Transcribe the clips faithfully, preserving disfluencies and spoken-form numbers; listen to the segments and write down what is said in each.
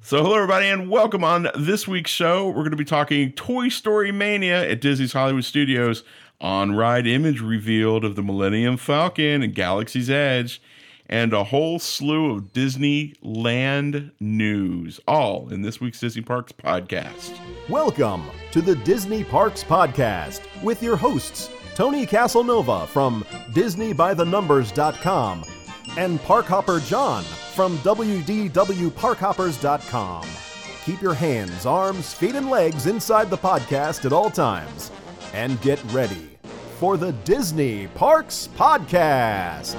So hello everybody and welcome on this week's show. We're going to be talking Toy Story Mania at Disney's Hollywood Studios. On-ride image revealed of the Millennium Falcon and Galaxy's Edge, and a whole slew of Disneyland news, all in this week's Disney Parks podcast. Welcome to the Disney Parks Podcast with your hosts, Tony Casanova from Disney By The Numbers dot com and Parkhopper John from W D W Park Hoppers dot com. Keep your hands, arms, feet, and legs inside the podcast at all times, and get ready for the Disney Parks Podcast.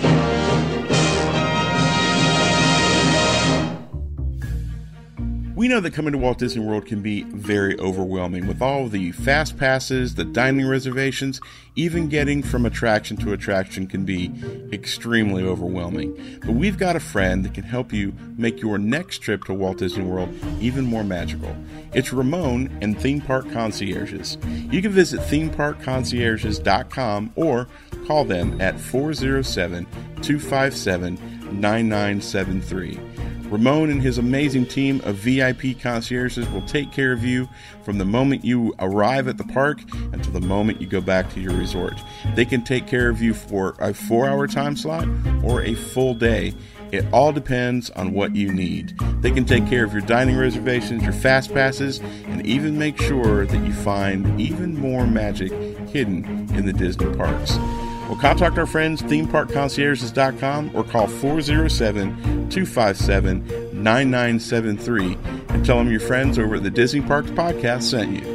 We know that coming to Walt Disney World can be very overwhelming with all the fast passes, the dining reservations. Even getting from attraction to attraction can be extremely overwhelming. But we've got a friend that can help you make your next trip to Walt Disney World even more magical. It's Ramon and Theme Park Concierges. You can visit theme park concierges dot com or call them at four oh seven, two five seven, nine nine seven three. Ramon and his amazing team of V I P concierges will take care of you from the moment you arrive at the park until the moment you go back to your resort. They can take care of you for a four-hour time slot or a full day. It all depends on what you need. They can take care of your dining reservations, your fast passes, and even make sure that you find even more magic hidden in the Disney parks. Well, contact our friends, theme park concierges dot com, or call four oh seven, two five seven, nine nine seven three and tell them your friends over at the Disney Parks Podcast sent you.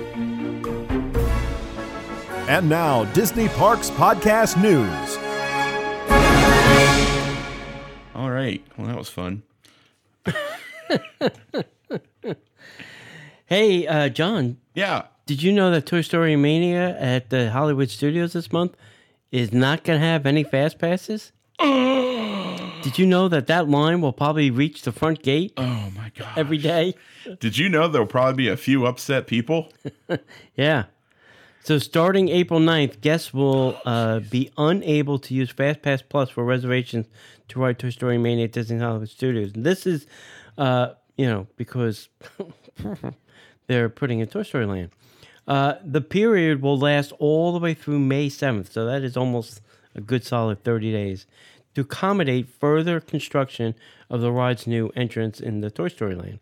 And now, Disney Parks Podcast News. All right. Well, that was fun. Hey, uh, John. Yeah. Did you know that Toy Story Mania at the Hollywood Studios this month is not going to have any fast passes? Did you know that that line will probably reach the front gate? Oh my god! Every day. Did you know there'll probably be a few upset people? Yeah. So starting April ninth, guests will uh, be unable to use FastPass Plus for reservations to ride Toy Story Mania at Disney Hollywood Studios. And this is, uh, you know, because they're putting in Toy Story Land. Uh, the period will last all the way through May seventh, so that is almost a good solid thirty days, to accommodate further construction of the ride's new entrance in the Toy Story Land.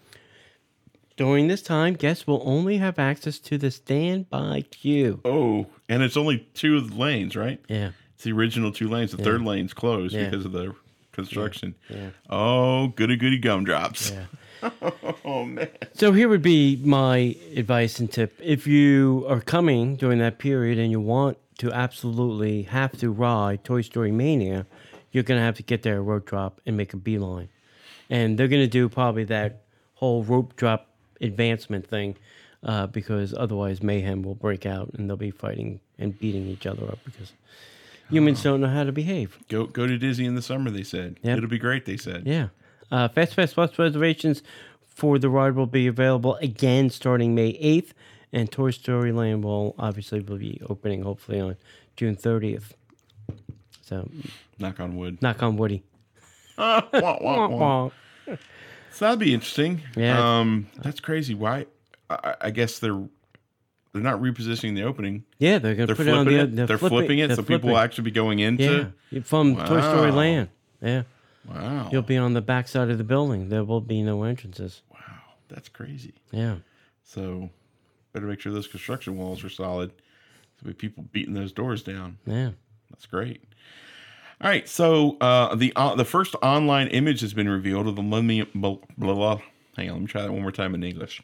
During this time, guests will only have access to the standby queue. Oh, and it's only two lanes, right? Yeah. It's the original two lanes. The Yeah. third lane's closed Yeah. because of the construction. Yeah. Yeah. Oh, goody goody gumdrops. Yeah. Oh, man. So here would be my advice and tip. If you are coming during that period and you want to absolutely have to ride Toy Story Mania, you're going to have to get there at rope drop and make a beeline. And they're going to do probably that whole rope drop advancement thing uh, because otherwise mayhem will break out and they'll be fighting and beating each other up because humans oh. don't know how to behave. Go go to Disney in the summer, they said. Yep. It'll be great, they said. Yeah. Uh, Fast Pass Plus reservations for the ride will be available again starting May eighth, and Toy Story Land will obviously will be opening hopefully on June thirtieth. So, knock on wood. Knock on woody. Uh, wah, wah, wah. So that'd be interesting. Yeah. Um, that's crazy. Why? I, I guess they're they're not repositioning the opening. Yeah, they're going to put it on the. It. They're, they're flipping, flipping it, so flipping. People will actually be going into. Yeah, from wow. Toy Story Land. Yeah. Wow. You'll be on the back side of the building. There will be no entrances. Wow, that's crazy. Yeah. So, better make sure those construction walls are solid. There'll be people beating those doors down. Yeah. That's great. All right, so uh, the uh, the first online image has been revealed of the Millennium. Blah, blah, blah. Hang on, let me try that one more time in English.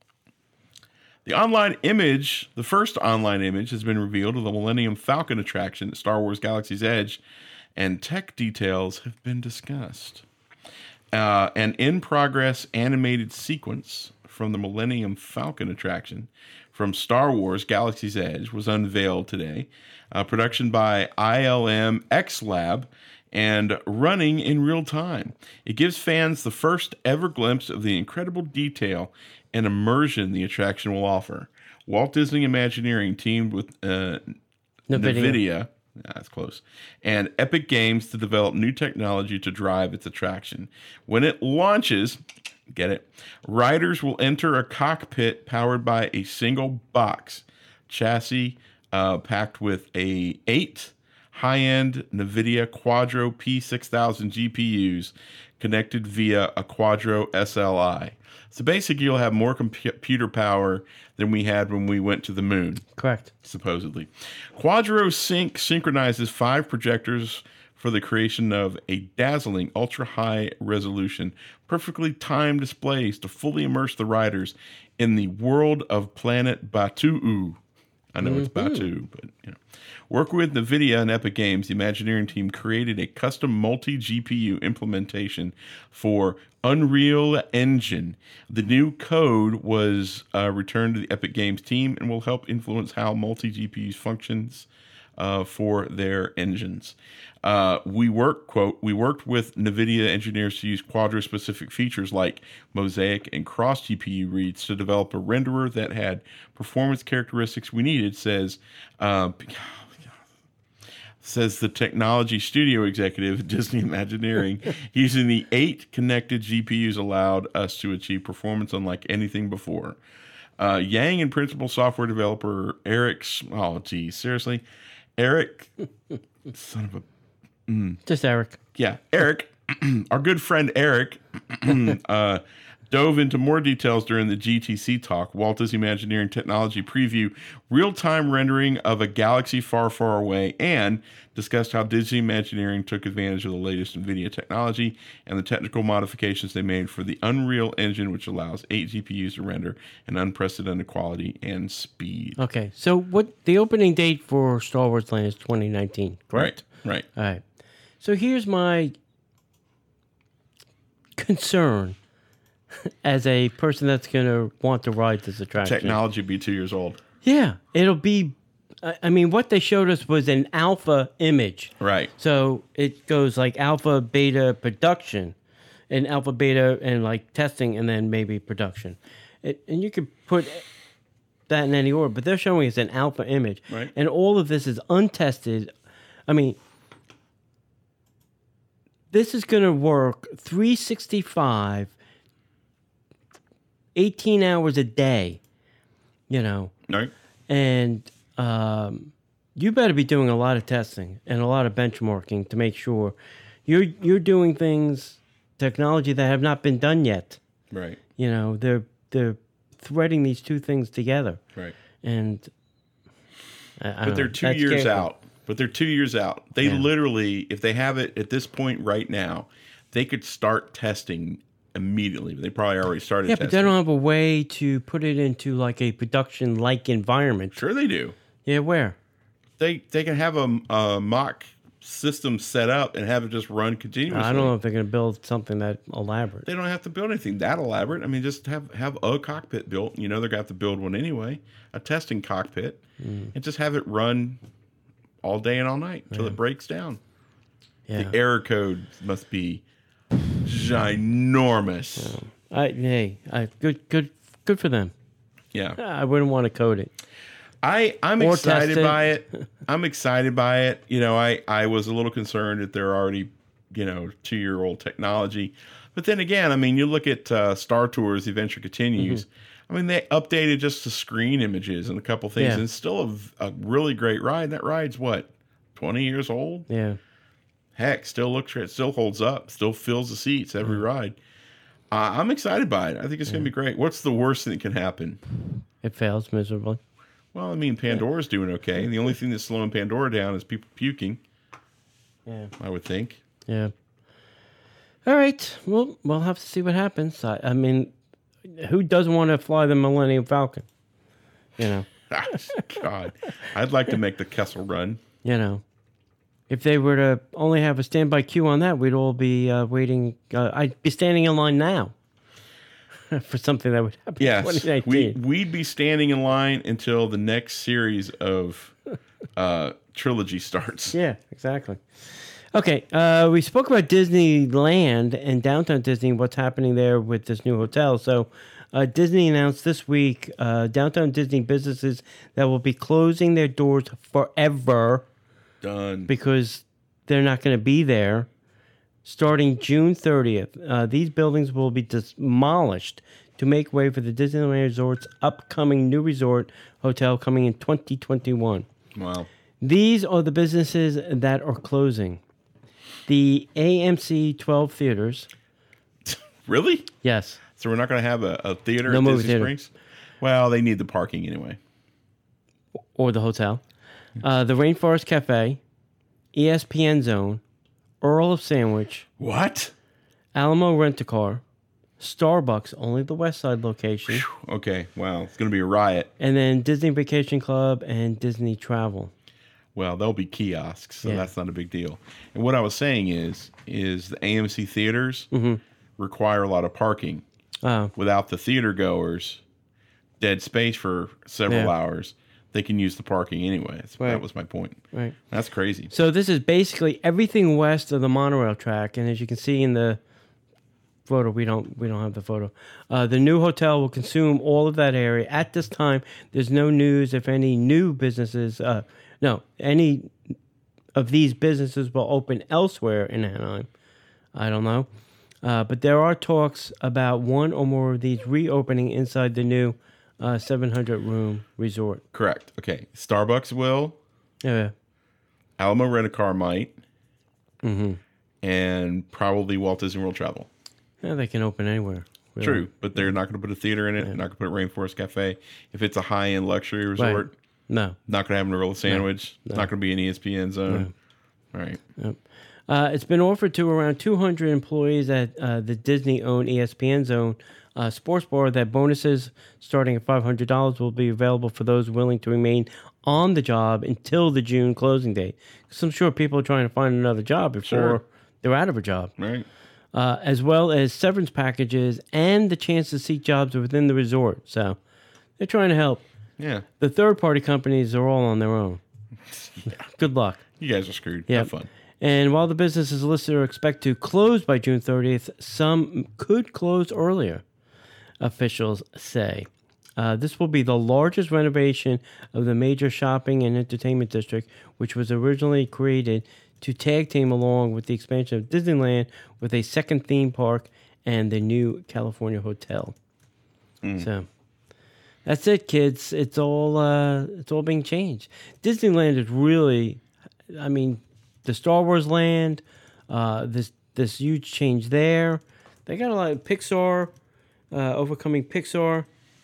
The online image, the first online image, has been revealed of the Millennium Falcon attraction at Star Wars Galaxy's Edge, and tech details have been discussed. Uh, an in-progress animated sequence from the Millennium Falcon attraction from Star Wars Galaxy's Edge was unveiled today. Uh, production by I L M X Lab and running in real time. It gives fans the first ever glimpse of the incredible detail and immersion the attraction will offer. Walt Disney Imagineering teamed with uh, NVIDIA. NVIDIA That's close. And Epic Games to develop new technology to drive its attraction. When it launches, Get it? Riders will enter a cockpit powered by a single box chassis uh, packed with a eight high-end NVIDIA Quadro P six thousand G P Us connected via a Quadro S L I. So basically, you'll have more computer power than we had when we went to the moon. Correct. Supposedly. Quadro Sync synchronizes five projectors for the creation of a dazzling ultra-high resolution, perfectly timed displays to fully immerse the riders in the world of planet Batuu. I know mm-hmm. it's Batu, but you know. Working with NVIDIA and Epic Games, the Imagineering team created a custom multi-G P U implementation for Unreal Engine. The new code was uh, returned to the Epic Games team and will help influence how multi-G P Us functions uh, for their engines. Uh, we work, quote, we worked with NVIDIA engineers to use Quadro-specific features like Mosaic and cross-G P U reads to develop a renderer that had performance characteristics we needed, says... Uh, says the technology studio executive at Disney Imagineering. Using the eight connected G P Us allowed us to achieve performance unlike anything before. Uh, Yang and principal software developer Eric, oh geez, seriously, Eric, son of a, mm. just Eric. Yeah, Eric, our good friend Eric, uh, dove into more details during the G T C talk. Walt Disney Imagineering Technology preview real-time rendering of a galaxy far, far away, and discussed how Disney Imagineering took advantage of the latest NVIDIA technology and the technical modifications they made for the Unreal Engine, which allows eight G P Us to render an unprecedented quality and speed. Okay, so what the opening date for Star Wars Land is twenty nineteen, correct? Right, right. All right. So here's my concern as a person that's going to want to ride this attraction. Technology be two years old. Yeah, it'll be, I mean, what they showed us was an alpha image. Right. So it goes like alpha, beta, production, and alpha, beta, and like testing, and then maybe production. It, and you could put that in any order, but they're showing us an alpha image. Right. And all of this is untested. I mean, this is going to work three sixty-five eighteen hours a day, you know. Right. And um, you better be doing a lot of testing and a lot of benchmarking to make sure you're you're doing things, technology that have not been done yet. Right. You know, they're they're threading these two things together. Right. And I, I but don't they're know. two That's years scary. out. But they're two years out. They Yeah. literally, if they have it at this point right now, they could start testing immediately. They probably already started Yeah, testing. but they don't have a way to put it into like a production-like environment. Sure they do. Yeah, where? They they can have a, a mock system set up and have it just run continuously. I don't know if they're going to build something that elaborate. They don't have to build anything that elaborate. I mean, just have, have a cockpit built. You know they're going to have to build one anyway, a testing cockpit, mm. and just have it run all day and all night until yeah. it breaks down. Yeah. The error code must be ginormous. Yeah. I, hey, I, good, good, good for them. Yeah, I wouldn't want to code it. I I'm Or excited test it. by it. I'm excited by it. You know, I I was a little concerned that they're already, you know, two year old technology, but then again, I mean, you look at uh, Star Tours, The Adventure Continues. Mm-hmm. I mean, they updated just the screen images and a couple things, Yeah. and it's still a, a really great ride. That ride's what, twenty years old? Yeah. Heck, still looks great, still holds up, still fills the seats every mm. ride. Uh, I'm excited by it. I think it's going to be great. What's the worst thing that can happen? It fails miserably. Well, I mean, Pandora's yeah. doing okay. The only thing that's slowing Pandora down is people puking. Yeah. I would think. Yeah. All right. Well, we'll have to see what happens. I, I mean, who doesn't want to fly the Millennium Falcon? You know. God, I'd like to make the Kessel Run. You know, if they were to only have a standby queue on that, we'd all be uh, waiting. Uh, I'd be standing in line now for something that would happen. Yes, in twenty we, nineteen. we'd be standing in line until the next series of uh, trilogy starts. Yeah, exactly. Okay, uh, we spoke about Disneyland and Downtown Disney, what's happening there with this new hotel. So uh, Disney announced this week uh, Downtown Disney businesses that will be closing their doors forever Done. because they're not going to be there starting June thirtieth. Uh, these buildings will be demolished to make way for the Disneyland Resort's upcoming new resort hotel coming in twenty twenty-one. Wow. These are the businesses that are closing. The A M C twelve theaters. Really? Yes. So we're not going to have a, a theater No at movie Disney theater. Springs? Well, they need the parking anyway. Or the hotel. Uh, the Rainforest Cafe, E S P N Zone, Earl of Sandwich, What? Alamo Rent-A-Car, Starbucks, only the West Side location, Okay, wow. It's going to be a riot. and then Disney Vacation Club and Disney Travel. Well, there'll be kiosks, so Yeah. that's not a big deal. And what I was saying is, is the A M C theaters Mm-hmm. require a lot of parking. Oh, Without the theater goers, dead space for several Yeah. hours, they can use the parking anyway. That's, Right. That was my point. right. That's crazy. So this is basically everything west of the monorail track, and as you can see in the photo, we don't we don't have the photo. Uh, the new hotel will consume all of that area. At this time, there's no news if any new businesses, uh, no, any of these businesses will open elsewhere in Anaheim. I don't know, uh, but there are talks about one or more of these reopening inside the new uh, seven hundred room resort. Correct. Okay. Starbucks will. Yeah. Alamo Rent-A-Car might. Mm-hmm. And probably Walt Disney World Travel. Yeah, they can open anywhere. really. True, but they're not going to put a theater in it. They're not going to put a Rainforest Cafe. If it's a high-end luxury resort, Right. No. not going to have an Earl of Sandwich. It's not going to be an E S P N zone. All right. Yep. Uh, it's been offered to around two hundred employees at uh, the Disney-owned E S P N Zone uh, sports bar that bonuses starting at five hundred dollars will be available for those willing to remain on the job until the June closing date. Because I'm sure people are trying to find another job before Sure. they're out of a job. Right. Uh, as well as severance packages and the chance to seek jobs within the resort. So they're trying to help. Yeah. The third-party companies are all on their own. Good luck. You guys are screwed. Yeah. Have fun. And while the businesses listed are expected to close by June thirtieth, some could close earlier, officials say. Uh, this will be the largest renovation of the major shopping and entertainment district, which was originally created to tag team along with the expansion of Disneyland with a second theme park and the new California Hotel. So that's it, kids. It's all uh, it's all being changed. Disneyland is really, I mean, the Star Wars land, uh, this this huge change there. They got a lot of Pixar, uh, overcoming Pixar.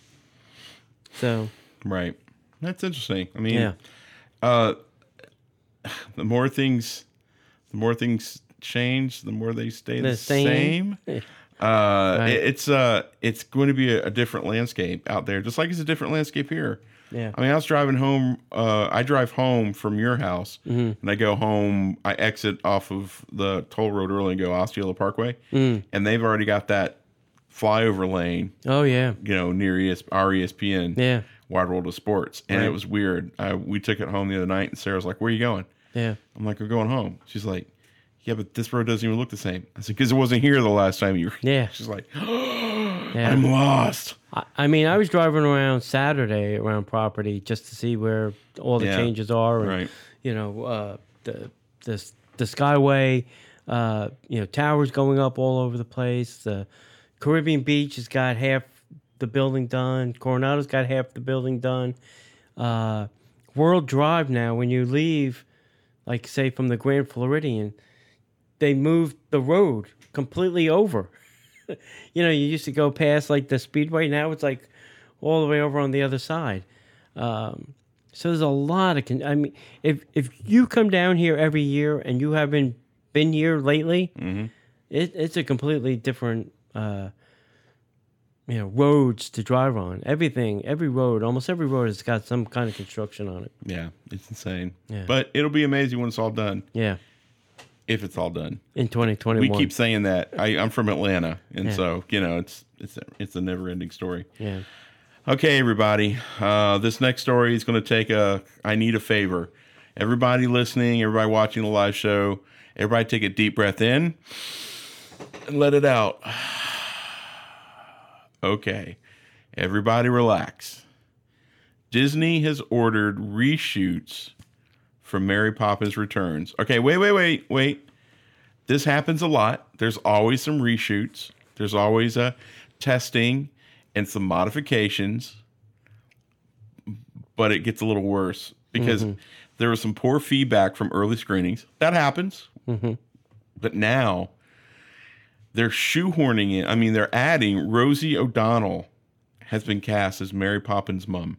So Right. That's interesting. I mean, yeah, uh, the more things, the more things change, the more they stay the, The same. same. Uh, Right. it- it's uh, it's going to be a, a different landscape out there, just like it's a different landscape here. yeah, I mean, I was driving home. Uh, I drive home from your house, Mm-hmm. and I go home. I exit off of the toll road early and go Osceola Parkway, Mm. and they've already got that flyover lane, oh yeah, you know, near E S, our E S P N, yeah, Wide World of Sports, and Right. it was weird. I, we took it home the other night, and Sarah was like, "Where are you going?" yeah, I'm like, "We're going home." She's like, "Yeah, but this road doesn't even look the same." I said, "Because it wasn't here the last time you were." yeah. She's like, yeah. "I'm lost." I, I mean, I was driving around Saturday around property just to see where all the Yeah, changes are, and right. you know, uh, the the the Skyway, uh, you know, towers going up all over the place. The Caribbean Beach has got half the building done. Coronado's got half the building done. Uh, World Drive now, when you leave, like say from the Grand Floridian, they moved the road completely over. You know, you used to go past like the Speedway. Now it's like all the way over on the other side. Um, so there's a lot of. Con- I mean, if if you come down here every year and you haven't been here lately, Mm-hmm. it, it's a completely different. Uh, you know, roads to drive on. Everything, every road, almost every road has got some kind of construction on it. Yeah, it's insane. Yeah. But it'll be amazing when it's all done. Yeah, If it's all done. in twenty We twenty-one. keep saying that. I, I'm from Atlanta, and Yeah. so you know it's it's a, it's a never ending story. Yeah. Okay, everybody. Uh, this next story is going to take a. I need a favor. Everybody listening, everybody watching the live show, everybody take a deep breath in and let it out. Okay, everybody relax. Disney has ordered reshoots for Mary Poppins Returns. Okay, wait, wait, wait, wait. this happens a lot. There's always some reshoots. There's always a testing and some modifications, but it gets a little worse because mm-hmm. there was some poor feedback from early screenings. That happens. Mm-hmm. But now they're shoehorning in. I mean, they're adding Rosie O'Donnell has been cast as Mary Poppins' mom.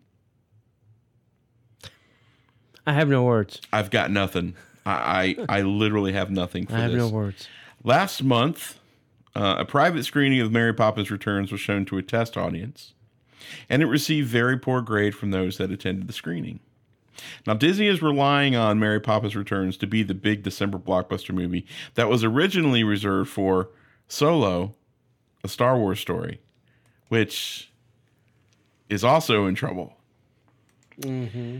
I have no words. I've got nothing. I I, I literally have nothing for I have this. no words. Last month, uh, a private screening of Mary Poppins Returns was shown to a test audience, and it received very poor grade from those that attended the screening. Now, Disney is relying on Mary Poppins Returns to be the big December blockbuster movie that was originally reserved for Solo, a Star Wars story, which is also in trouble. Mm-hmm.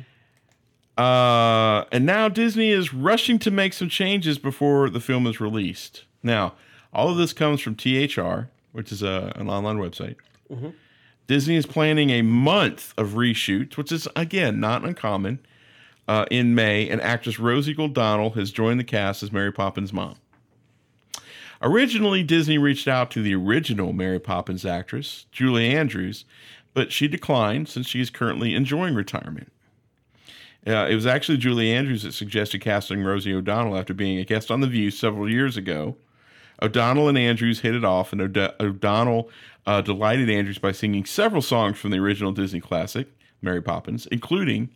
Uh, and now Disney is rushing to make some changes before the film is released. Now, all of this comes from T H R, which is a, an online website. Mm-hmm. Disney is planning a month of reshoots, which is, again, not uncommon. Uh, in May, and actress Rosie O'Donnell has joined the cast as Mary Poppins' mom. Originally, Disney reached out to the original Mary Poppins actress, Julie Andrews, but she declined since she is currently enjoying retirement. Uh, it was actually Julie Andrews that suggested casting Rosie O'Donnell after being a guest on The View several years ago. O'Donnell and Andrews hit it off, and O'D- O'Donnell uh, delighted Andrews by singing several songs from the original Disney classic, Mary Poppins, including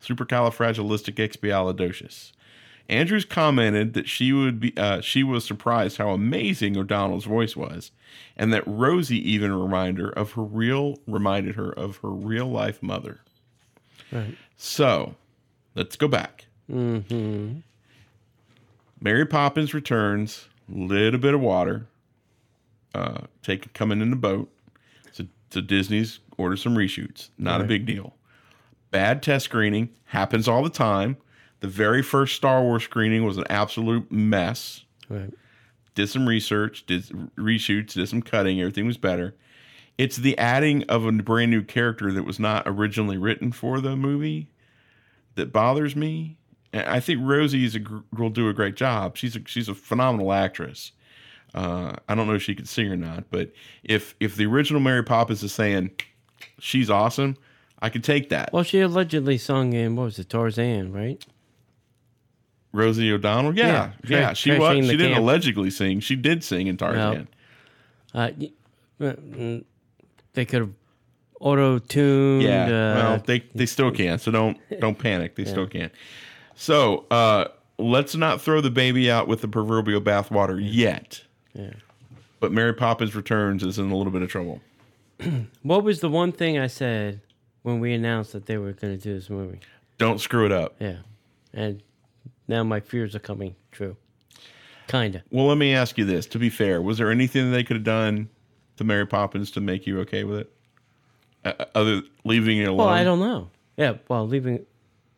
Supercalifragilisticexpialidocious. Andrews commented that she would be uh, she was surprised how amazing O'Donnell's voice was, and that Rosie even reminded her of her real reminded her of her real life mother. Right. So, let's go back. Mm-hmm. Mary Poppins Returns. Little bit of water. Uh, take coming in the boat. So, so Disney's ordered some reshoots. Not right. a big deal. Bad test screening happens all the time. The very first Star Wars screening was an absolute mess. Right. Did some research, did reshoots, did some cutting. Everything was better. It's the adding of a brand new character that was not originally written for the movie that bothers me. And I think Rosie is a, will do a great job. She's a, she's a phenomenal actress. Uh, I don't know if she can sing or not, but if if the original Mary Poppins is saying she's awesome, I could take that. Well, she allegedly sung in, what was it, Tarzan, right? Rosie O'Donnell? Yeah. Yeah. Tra- yeah. She was. She didn't camp. allegedly sing. She did sing in Tarzan. No. Uh, they could have auto-tuned. Yeah. Uh, well, they, they still can, so don't don't panic. They yeah. still can. So uh, let's not throw the baby out with the proverbial bathwater yet. Yeah. But Mary Poppins Returns is in a little bit of trouble. What was the one thing I said when we announced that they were going to do this movie? Don't screw it up. Yeah. And now my fears are coming true. Kind of. Well, let me ask you this. To be fair, was there anything that they could have done to Mary Poppins to make you okay with it? Uh, other leaving it alone? Well, I don't know. Yeah, well, leaving it...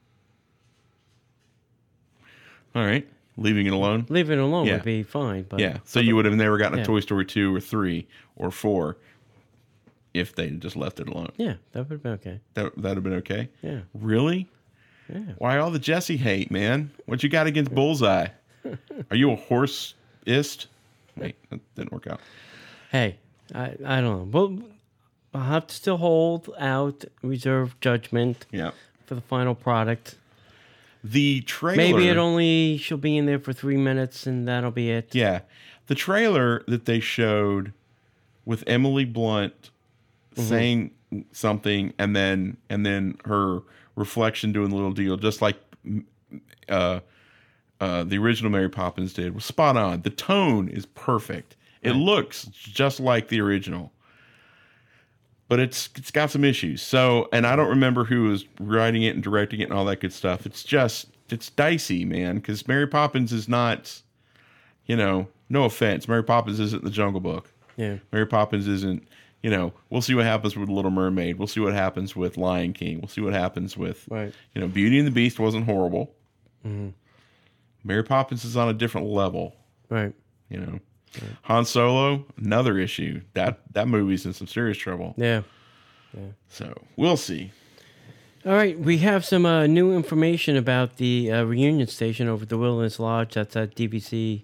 All right. Leaving it alone? Leaving it alone yeah. would be fine. But yeah. So you would have never gotten a yeah. Toy Story two or three or four if they had just left it alone. Yeah, that would have been okay. That that would have been okay? Yeah. Really? Yeah. Why all the Jesse hate, man? What you got against Bullseye? Are you a horse-ist? Wait, that didn't work out. Hey, I, I don't know. Well, I'll have to still hold out, reserve judgment yeah. for the final product. The trailer... Maybe it only... She'll be in there for three minutes and that'll be it. Yeah. The trailer that they showed with Emily Blunt mm-hmm. saying something and then and then her reflection doing the little deal, just like uh, uh, the original Mary Poppins did, was spot on. The tone is perfect. It right. looks just like the original. But it's it's got some issues. So, and I don't remember who was writing it and directing it and all that good stuff. It's just, it's dicey, man, because Mary Poppins is not, you know, no offense. Mary Poppins isn't the Jungle Book. Yeah. Mary Poppins isn't, you know, we'll see what happens with Little Mermaid. We'll see what happens with Lion King. We'll see what happens with, right. you know, Beauty and the Beast wasn't horrible. Mm-hmm. Mary Poppins is on a different level. Right. You know. Right. Han Solo, another issue. That that movie's in some serious trouble. Yeah. yeah. So, we'll see. All right, we have some uh, new information about the uh, reunion station over at the Wilderness Lodge. That's at D V C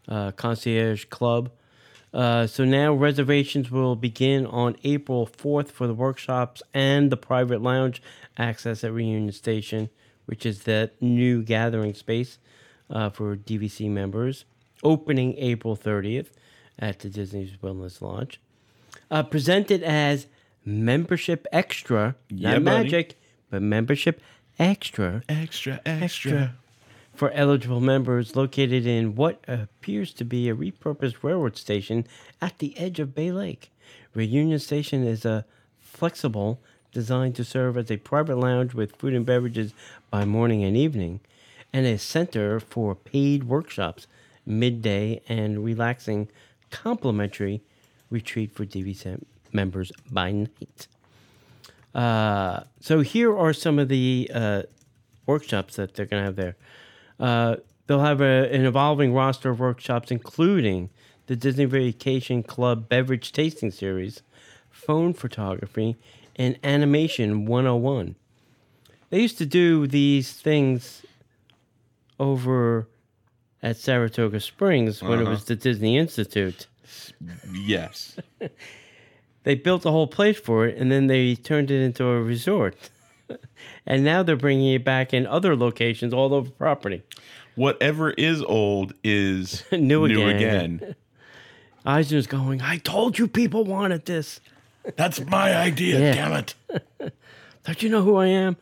uh, Concierge Club. Uh, so now reservations will begin on April fourth for the workshops and the private lounge access at Reunion Station, which is that new gathering space uh, for D V C members, opening April thirtieth at the Disney's Wilderness Lodge. Uh, presented as Membership Extra, Yeah, not buddy. Magic, but Membership Extra. Extra, extra. Extra. For eligible members located in what appears to be a repurposed railroad station at the edge of Bay Lake. Reunion Station is a flexible, designed to serve as a private lounge with food and beverages by morning and evening, and a center for paid workshops, midday, and relaxing complimentary retreat for D V C members by night. Uh, so here are some of the uh, workshops that they're going to have there. Uh, they'll have a, an evolving roster of workshops, including the Disney Vacation Club Beverage Tasting Series, Phone Photography, and Animation one oh one. They used to do these things over at Saratoga Springs when Uh-huh. it was the Disney Institute. Yes. They built a whole place for it, and then they turned it into a resort. And now they're bringing it back in other locations all over property. Whatever is old is New new again. again. Eisner's going, I told you people wanted this. That's my idea, Yeah. damn it. Don't you know who I am?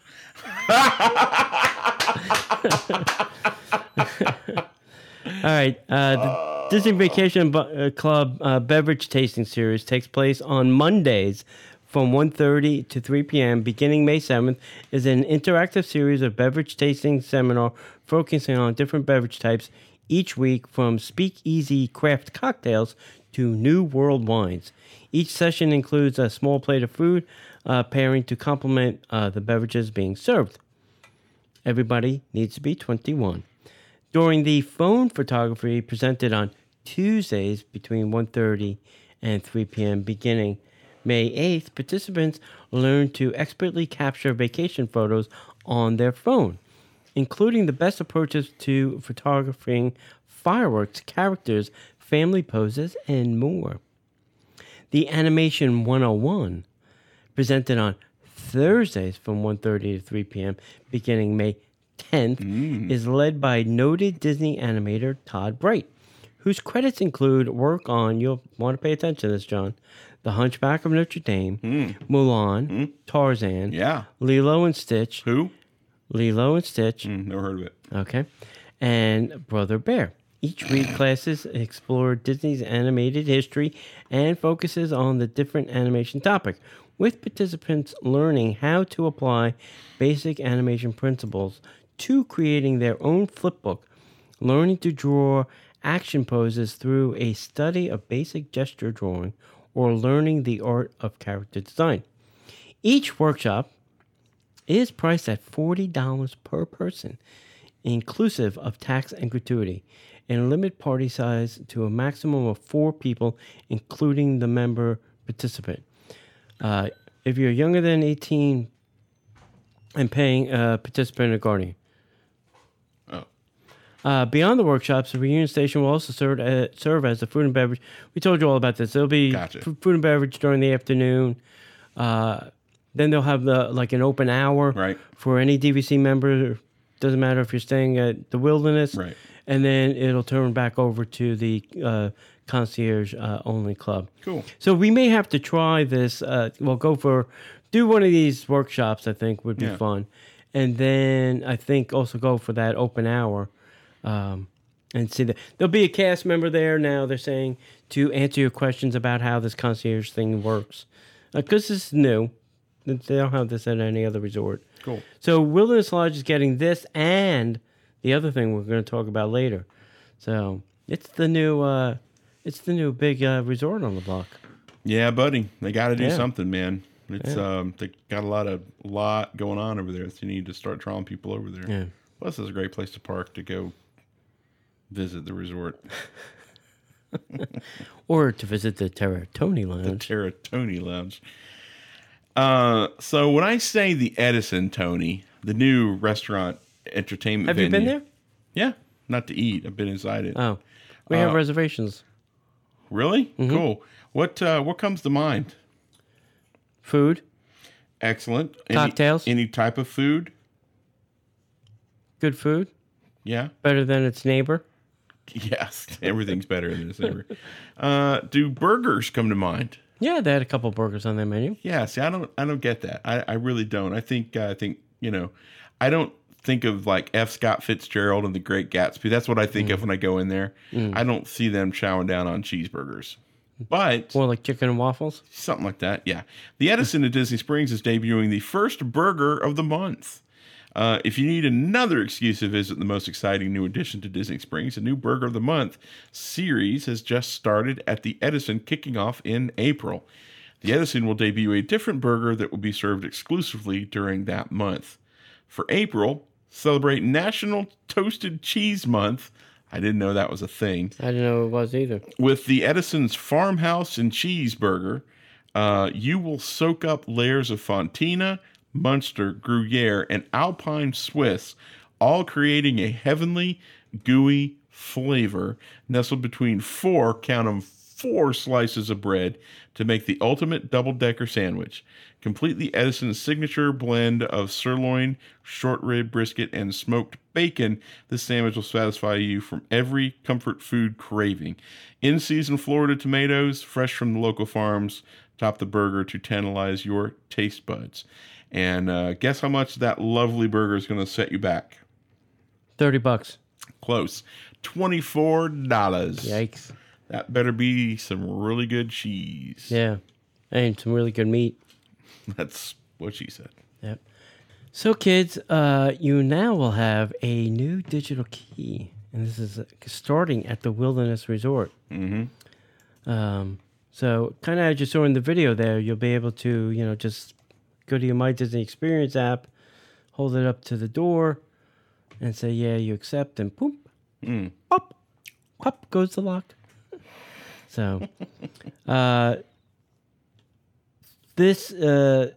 All right. Uh, the Disney Vacation Bu- uh, Club uh, Beverage Tasting Series takes place on Mondays from one thirty to three p.m. beginning May seventh. Is an interactive series of beverage tasting seminar focusing on different beverage types each week, from speakeasy craft cocktails to new world wines. Each session includes a small plate of food uh, pairing to complement uh, the beverages being served. Everybody needs to be twenty-one. During the phone photography presented on Tuesdays between one thirty and three p.m. beginning May eighth, participants learn to expertly capture vacation photos on their phone, including the best approaches to photographing fireworks, characters, family poses, and more. The Animation one oh one, presented on Thursdays from one thirty to three p.m. beginning May tenth, Mm. is led by noted Disney animator Todd Bright, whose credits include work on, you'll want to pay attention to this, John, The Hunchback of Notre Dame, Mulan, Tarzan, Yeah. Lilo and Stitch, Who? Lilo and Stitch, Mm, never heard of it. okay, and Brother Bear. Each week, classes explore Disney's animated history and focuses on the different animation topic, with participants learning how to apply basic animation principles to creating their own flipbook, learning to draw action poses through a study of basic gesture drawing, or learning the art of character design. Each workshop is priced at forty dollars per person, inclusive of tax and gratuity, and limit party size to a maximum of four people, including the member participant. Uh, if you're younger than eighteen and paying a participant or guardian. Oh. Uh, beyond the workshops, the Reunion Station will also serve, uh, serve as the food and beverage. We told you all about this. There'll be Gotcha. f- food and beverage during the afternoon. Uh, then they'll have the like an open hour Right. for any D V C member. Doesn't matter if you're staying at the Wilderness. Right. And then it'll turn back over to the uh, concierge uh, only club. Cool. So we may have to try this. Uh, well, go for do one of these workshops. I think would be Yeah. fun, and then I think also go for that open hour, um, and see that there'll be a cast member there. Now they're saying to answer your questions about how this concierge thing works, because this is new. They don't have this at any other resort. Cool. So Wilderness Lodge is getting this and the other thing we're going to talk about later. So it's the new, uh, it's the new big uh, resort on the block. Yeah, buddy. They got to do Yeah. something, man. It's Yeah. um, they got a lot of lot going on over there. So you need to start drawing people over there. Yeah. Plus, it's a great place to park to go visit the resort, Or to visit the Terra Tony the Lounge. Terra Tony Lounge. Uh, so when I say the Edison Tony, the new restaurant entertainment Have venue, you been there? Yeah, not to eat. I've been inside it. Oh, We have Uh, reservations. Really? Mm-hmm. Cool. What uh, what comes to mind? Food, Excellent. Any, Cocktails. Any type of food? good food, Yeah. better than its neighbor. Yes. Everything's better than this ever. Uh, do burgers come to mind? Yeah, they had a couple burgers on their menu. Yeah. See, I don't I don't get that. I, I really don't. I think uh, I think you know, I don't think of like F. Scott Fitzgerald and The Great Gatsby. That's what I think Mm. of when I go in there. I don't see them chowing down on cheeseburgers. But More like chicken and waffles. something like that, yeah. The Edison at Disney Springs is debuting the first burger of the month. Uh, if you need another excuse to visit the most exciting new addition to Disney Springs, a new Burger of the Month series has just started at the Edison, kicking off in April. The Edison will debut a different burger that will be served exclusively during that month. For April, celebrate National Toasted Cheese Month. I didn't know that was a thing. I didn't know it was either. With the Edison's Farmhouse and Cheeseburger, uh, you will soak up layers of Fontina, Munster, Gruyere, and Alpine Swiss, all creating a heavenly, gooey flavor nestled between four, count 'em, four slices of bread to make the ultimate double-decker sandwich. Complete the Edison's signature blend of sirloin, short rib brisket, and smoked bacon. This sandwich will satisfy you from every comfort food craving. In-season Florida tomatoes, fresh from the local farms, top the burger to tantalize your taste buds. And uh, guess how much that lovely burger is going to set you back? thirty bucks. Close. twenty-four dollars. Yikes. That better be some really good cheese. Yeah. And some really good meat. That's what she said. Yep. So, kids, uh, you now will have a new digital key. And this is uh, starting at the Wilderness Resort. Mm-hmm. Um, so, kind of as you saw in the video there, you'll be able to, you know, just go to your My Disney Experience app, hold it up to the door, and say, yeah, you accept, and boom, Mm. up, up goes the lock. So, uh, this, uh,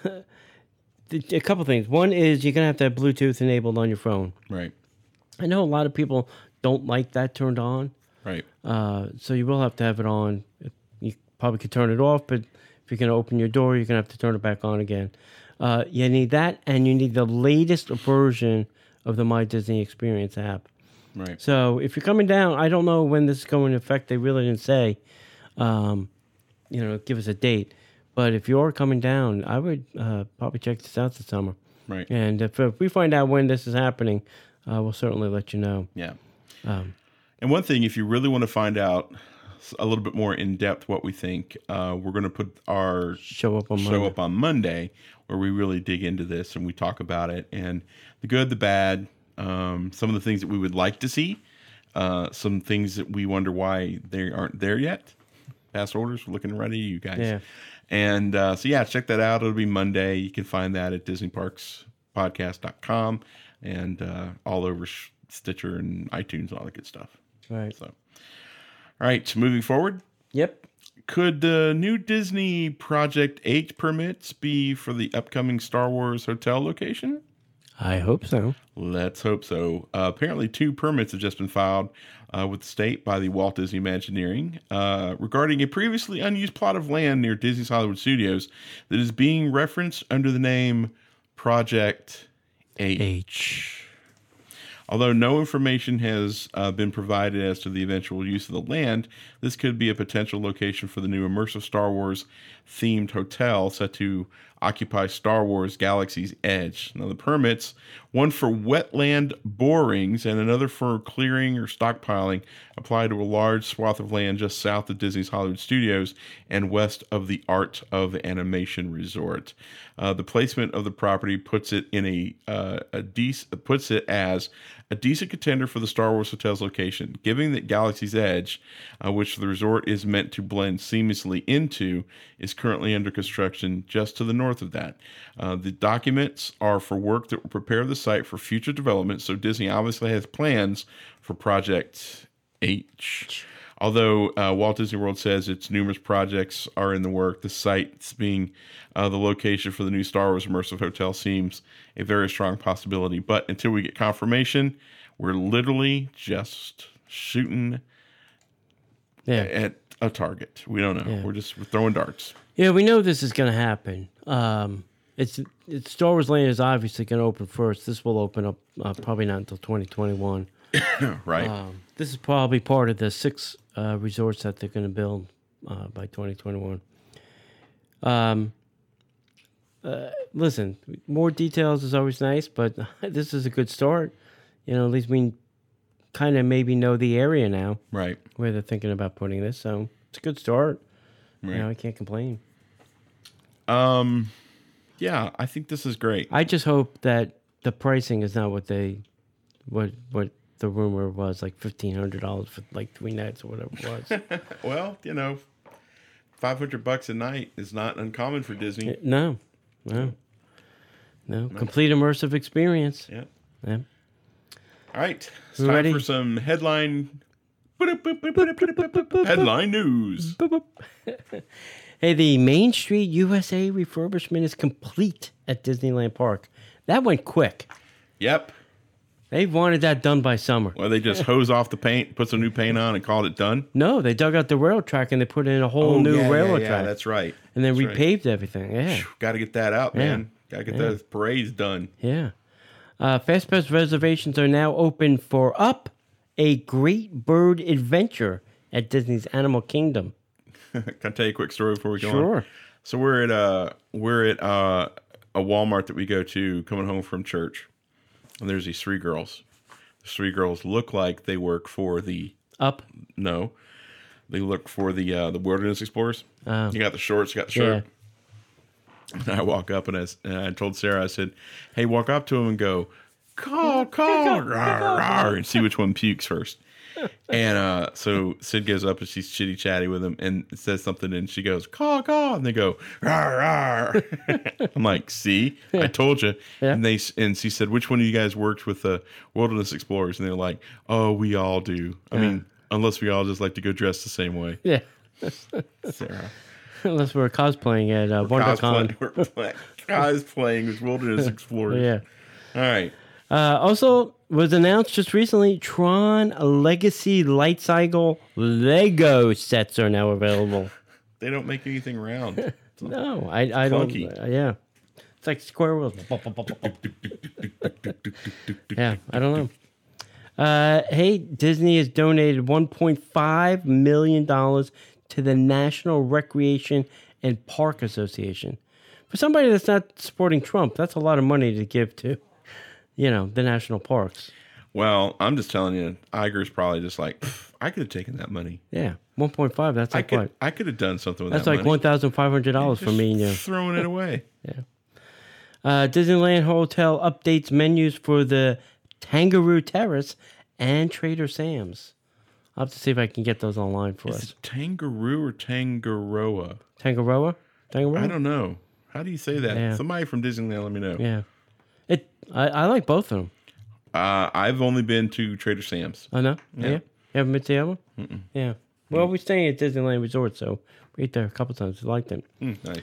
a couple things. One is you're going to have to have Bluetooth enabled on your phone. Right. I know a lot of people don't like that turned on. Right. Uh, so you will have to have it on. You probably could turn it off, but if you're going to open your door, you're going to have to turn it back on again. Uh, you need that, and you need the latest version of the My Disney Experience app. Right. So if you're coming down, I don't know when this is going into effect. They really didn't say, um, you know, give us a date. But if you're coming down, I would uh, probably check this out this summer. Right. And if, if we find out when this is happening, uh, we'll certainly let you know. Yeah. Um, And one thing, if you really want to find out a little bit more in depth what we think, uh, we're going to put our show up on show Monday. up on Monday, where we really dig into this and we talk about it and the good, the bad, um, some of the things that we would like to see, uh, some things that we wonder why they aren't there yet. Past orders, we're looking ready, you guys. Yeah. And uh, so, yeah, check that out. It'll be Monday. You can find that at disney parks podcast dot com and uh, all over Stitcher and iTunes and all that good stuff. Right. So, all right, moving forward. Yep. Could the new Disney Project eight permits be for the upcoming Star Wars hotel location? I hope so. Let's hope so. Uh, apparently, two permits have just been filed uh, with the state by the Walt Disney Imagineering uh, regarding a previously unused plot of land near Disney's Hollywood Studios that is being referenced under the name Project H. H. Although no information has uh, been provided as to the eventual use of the land, this could be a potential location for the new immersive Star Wars themed hotel set to occupy Star Wars Galaxy's Edge. Now, the permits, one for wetland borings and another for clearing or stockpiling, apply to a large swath of land just south of Disney's Hollywood Studios and west of the Art of Animation Resort. Uh, the placement of the property puts it in a, uh, a dec- puts it as a decent contender for the Star Wars hotel's location, given that Galaxy's Edge, uh, which the resort is meant to blend seamlessly into, is currently under construction just to the north of that. Uh, the documents are for work that will prepare the site for future development, so Disney obviously has plans for Project H. Although uh, Walt Disney World says its numerous projects are in the work, the site being uh, the location for the new Star Wars immersive hotel seems a very strong possibility. But until we get confirmation, we're literally just shooting Yeah. at a target. We don't know. Yeah. We're just we're throwing darts. Yeah, we know this is going to happen. Um, it's, it's Star Wars Land is obviously going to open first. This will open up uh, probably not until twenty twenty-one. Right. Um, this is probably part of the six uh, resorts that they're going to build uh, by twenty twenty-one. Um, uh, listen, more details is always nice, but this is a good start. You know, at least we kind of maybe know the area now Right. where they're thinking about putting this. So it's a good start. Right. You know, I can't complain. Um, yeah, I think this is great. I just hope that the pricing is not what they, what what the rumor was, like fifteen hundred dollars for like three nights or whatever it was. Well, you know, five hundred bucks a night is not uncommon for Disney. No, no, no. Complete immersive experience. Yeah. Yeah. All right. It's We time ready? for some headline headline news. Hey, the Main Street U S A refurbishment is complete at Disneyland Park. That went quick. Yep. They wanted that done by summer. Well, they just hose off the paint, put some new paint on, and called it done. No, they dug out the rail track and they put in a whole new Oh, yeah, railroad yeah, yeah, track. that's right. and then That's right. repaved everything. Yeah. Got to get that out, Yeah. man. Got to get Yeah. those parades done. Yeah. Uh, FastPass reservations are now open for Up, a Great Bird Adventure at Disney's Animal Kingdom. Can I tell you a quick story before we go on? Sure. So we're at uh we're at uh, a Walmart that we go to coming home from church, and there's these three girls. These three girls look like they work for the Up. no, they look for the uh, the Wilderness Explorers. Oh. You got the shorts, you got the shirt. And I walk up and I, s- and I told Sarah, I said, "Hey, walk up to them and go, call, call, rawr, rawr," and see which one pukes first." And uh, so Sid goes up and she's chitty chatty with him and says something, and she goes, "Call, call," and they go, "Rawr, rawr." I'm like, "See, I told you." Yeah. And they s- and she said, "Which one of you guys worked with the Wilderness Explorers?" And they're like, "Oh, we all do. I mean, unless we all just like to go dress the same way." Yeah. Sarah, Unless we're cosplaying at uh, WonderCon. cosplay, we're play, cosplaying as Wilderness Explorers. Yeah. All right. Uh, also, was announced just recently, Tron Legacy Light Cycle Lego sets are now available. They don't make anything round. No, I, I don't. Clunky. Uh, yeah. It's like square wheels. Yeah, I don't know. Uh, hey, Disney has donated one point five million dollars to the National Recreation and Park Association. For somebody that's not supporting Trump, that's a lot of money to give to, you know, the national parks. Well, I'm just telling you, Iger's probably just like, "Pff, I could have taken that money. Yeah, one point five. That's I like could, what? I could have done something with That's that like money. one thousand five hundred dollars for Just me and you. throwing it away. Uh, Disneyland Hotel updates menus for the Tangaroo Terrace and Trader Sam's. I'll have to see if I can get those online for Is us. it Tangaroo or Tangaroa? Tangaroa? Tangaroa? I don't know. How do you say that? Yeah. Somebody from Disneyland, let me know. Yeah. It. I, I like both of them. Uh, I've only been to Trader Sam's. I know. Yeah. Yeah. You haven't been to the other one? Mm-mm. Yeah. Well, we're staying at Disneyland Resort, so we ate there a couple times. We liked it. Mm, nice.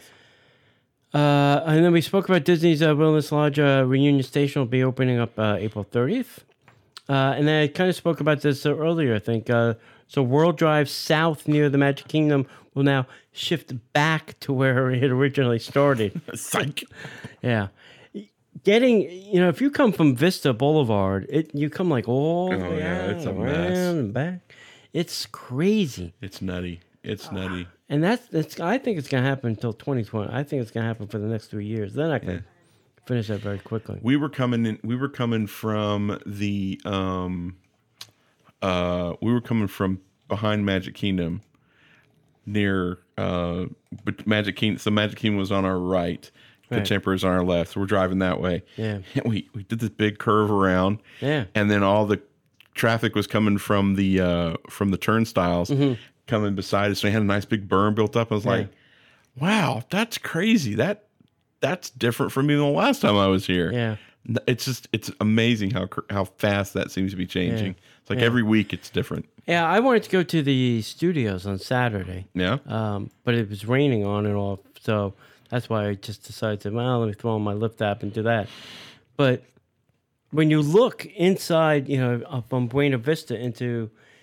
Uh, and then we spoke about Disney's uh, Wilderness Lodge uh, Reunion Station will be opening up uh, April thirtieth. Uh, and then I kind of spoke about this uh, earlier, I think. Uh, so World Drive South near the Magic Kingdom will now shift back to where it originally started. Psych. Yeah. Getting, you know, if you come from Vista Boulevard, it you come like all the Oh, way yeah, out it's a and mess. around and back. It's crazy. It's nutty. It's nutty. And that's, that's I think it's going to happen until twenty twenty. I think it's going to happen for the next three years. Then I can finish that very quickly. We were coming in. We were coming from the. Um, uh, we were coming from behind Magic Kingdom, near uh, but Magic Kingdom. So Magic Kingdom was on our right. The Right. Temper's on our left. So we're driving that way. Yeah. And we we did this big curve around. Yeah. And then all the traffic was coming from the uh, from the turnstiles coming beside us. So we had a nice big berm built up. I was Mm-hmm. Yeah. like, "Wow, that's crazy. That that's different from even the last time I was here." Yeah. It's just it's amazing how cr- how fast that seems to be changing. Yeah. It's like Yeah. every week it's different. Yeah, I wanted to go to the studios on Saturday, Yeah. um, but it was raining on and off, so that's why I just decided to, well, let me throw on my Lyft app and do that. But when you look inside, you know, up from Buena Vista into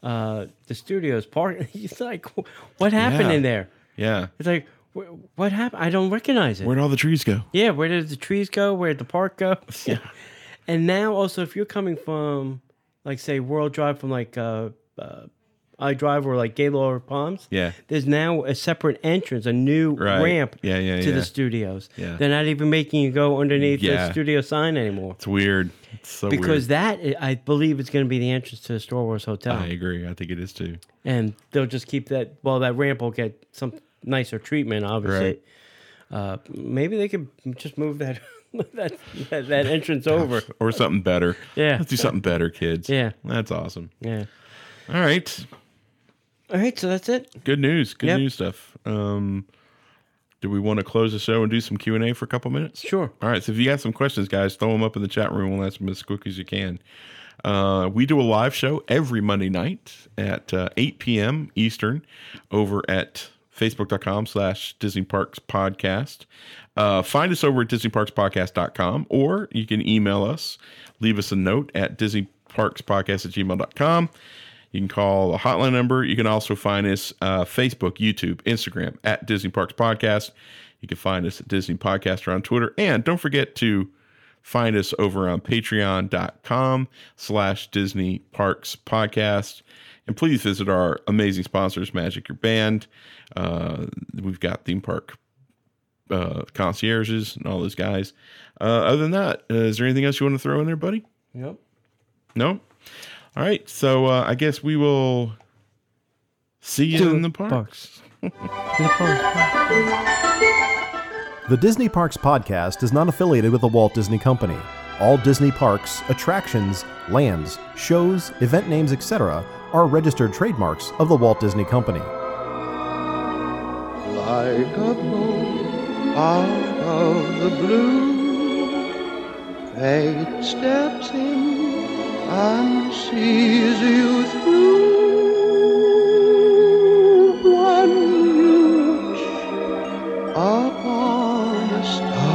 uh, the studios park. He's like, what happened Yeah. in there? Yeah. It's like, wh- what happened? I don't recognize it. Where'd all the trees go? Yeah, where did the trees go? Where did the park go? Yeah. And now also, if you're coming from, like, say, World Drive from, like, uh, uh, I Drive or, like, Gaylord Palms, Yeah. there's now a separate entrance, a new Right. ramp Yeah, yeah, to yeah. the studios. Yeah. They're not even making you go underneath Yeah. the studio sign anymore. It's weird. It's so Because weird. that, I I believe, is going to be the entrance to the Star Wars Hotel. I agree. I think it is too. And they'll just keep that, well, that ramp will get some nicer treatment, obviously. Right. Uh, maybe they could just move that that, that, that entrance over. Or something better. Yeah. Let's do something better, kids. Yeah. That's awesome. Yeah. All right. All right, so that's it. Good news. Good Yep. news stuff. Um, do we want to close the show and do some Q and A for a couple minutes? Sure. All right. So if you got some questions, guys, throw them up in the chat room. We'll answer them as quick as you can. Uh, we do a live show every Monday night at uh, eight p.m. Eastern over at facebook.com slash Disney Parks Podcast. Uh, find us over at disney parks podcast dot com, or you can email us, leave us a note at disney parks podcast at gmail dot com. You can call the hotline number. You can also find us uh, Facebook, YouTube, Instagram at Disney Parks Podcast. You can find us at Disney Podcaster on Twitter. And don't forget to find us over on patreon.com slash Disney Parks Podcast. And please visit our amazing sponsors, Magic Your Band. Uh, we've got theme park uh, concierges and all those guys. Uh, other than that, uh, is there anything else you want to throw in there, buddy? Yep. No? All right. So uh, I guess we will see you in the parks. In the parks. The Disney Parks Podcast is not affiliated with the Walt Disney Company. All Disney parks, attractions, lands, shows, event names, et cetera are registered trademarks of the Walt Disney Company. Like a boat out of the blue, fate steps in and sees you through. One you wish upon a star.